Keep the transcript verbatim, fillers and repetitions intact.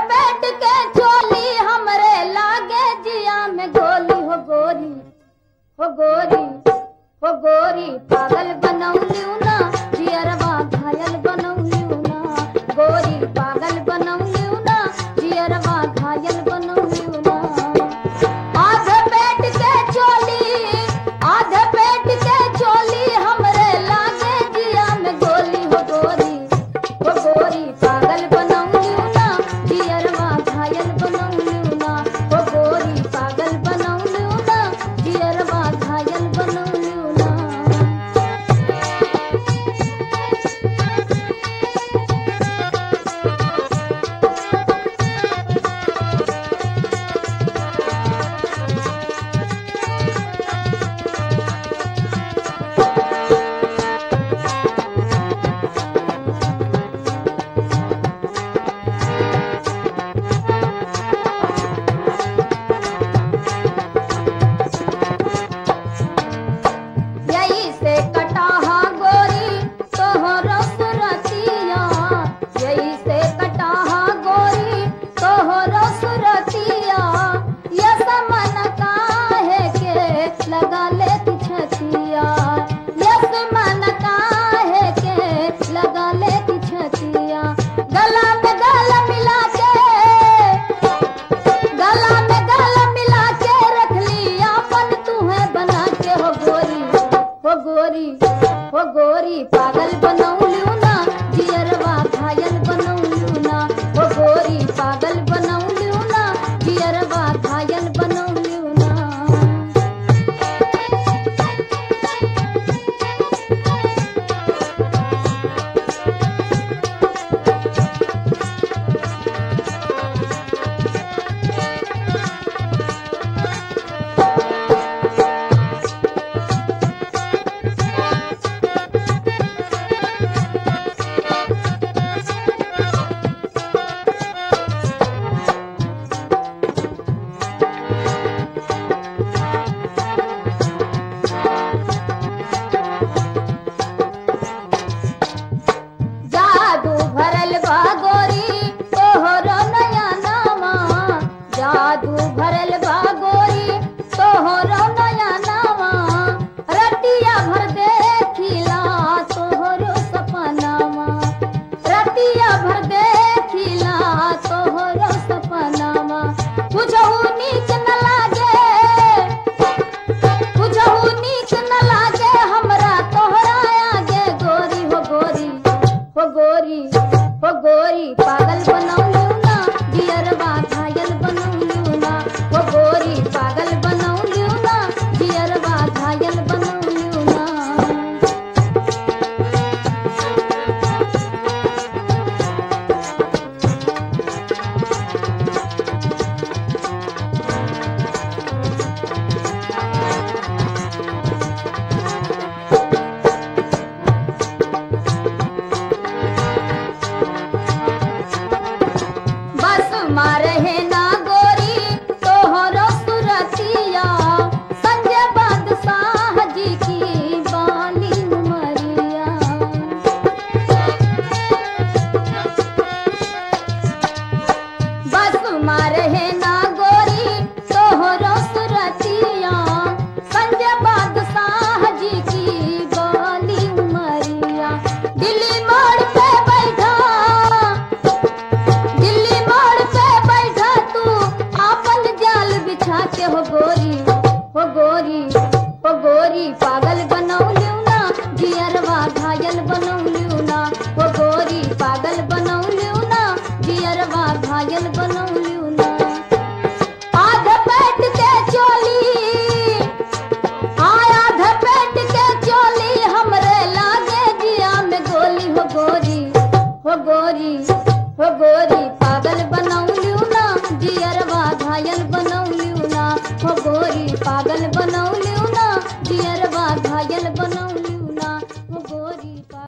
पेट के चोली हमरे लागे जिया में गोली हो गोरी हो गोरी हो गोरी पागल बनौलियू ना जियरवा घायल बनौलियू ना गोरी पागल बनौलियू ना जियरवा घायल बनौलियू ना आधे पेट के चोली आधे पेट के चोली हमरे लागे जिया में गोली हो गोरी हो गोरी पागल बनौलियू ना जियरवा घायल बनौलियू ना हो गोरी पागल बनौलियू ना जियरवा घायल बनौलियू ना यही से कटाहा गोरी तोहरो सुरतिया यही से कटाहा गोरी तोहरो सुरतिया ये समन काहे के लगा ले छतिया ये समन काहे के लगा ले छतिया गला में गला मिला के गला में गला मिला के रख लिया अपन तुम्हें बना के हो गोरी हो गोरी हो गोरी पागल बनौलियू ना जियरवा घायल बनौलियू ना हो गोरी पागल बनौलियू ना जियरवा घायल बनौलियू ना जादू भरल बा गोरी तोहरो नया नामा जादू भरल बा गोरी तोहरो नया नामा रतिया भर देखिला तोहरो सपनामा रतिया भर देखिला तोहरो सपनामा कुछहु नीक न लागे कुछहु नीक न लागे हमरा तोहरा आगे गोरी हो गोरी हो गोरी हो गोरी पागल बनौलियू ना जियरवा घायल बनौलियू ना हो गोरी पागल बनौलियू ना जियरवा घायल बनौलियू ना बस मारे ना गोरी तोहरो सुरतिया संजय बादशाह जी की बाली उमरिया बस मारे ना गोरी तोहरो सुरतिया संजय बादशाह जी की बाली उमरिया दिल्ली मोड़ पे बैठा दिल्ली मोड़ पे बैठा तू आपन जाल बिछा के हो गोरी हो गोरी हो गोरी पागल बनौलियू ना जियरवा घायल बनौलियू ना हो गोरी पागल बनौलियू ना जियरवा घायल बनौलियू ना आधे पेट के चोली आय आधे पेट के चोली हमरे लागे जिया में गोली हो गोरी हो गोरी हो गोरी पागल बनौलियू ना जियरवा घायल बनौलियू ना हो गोरी पागल बनौ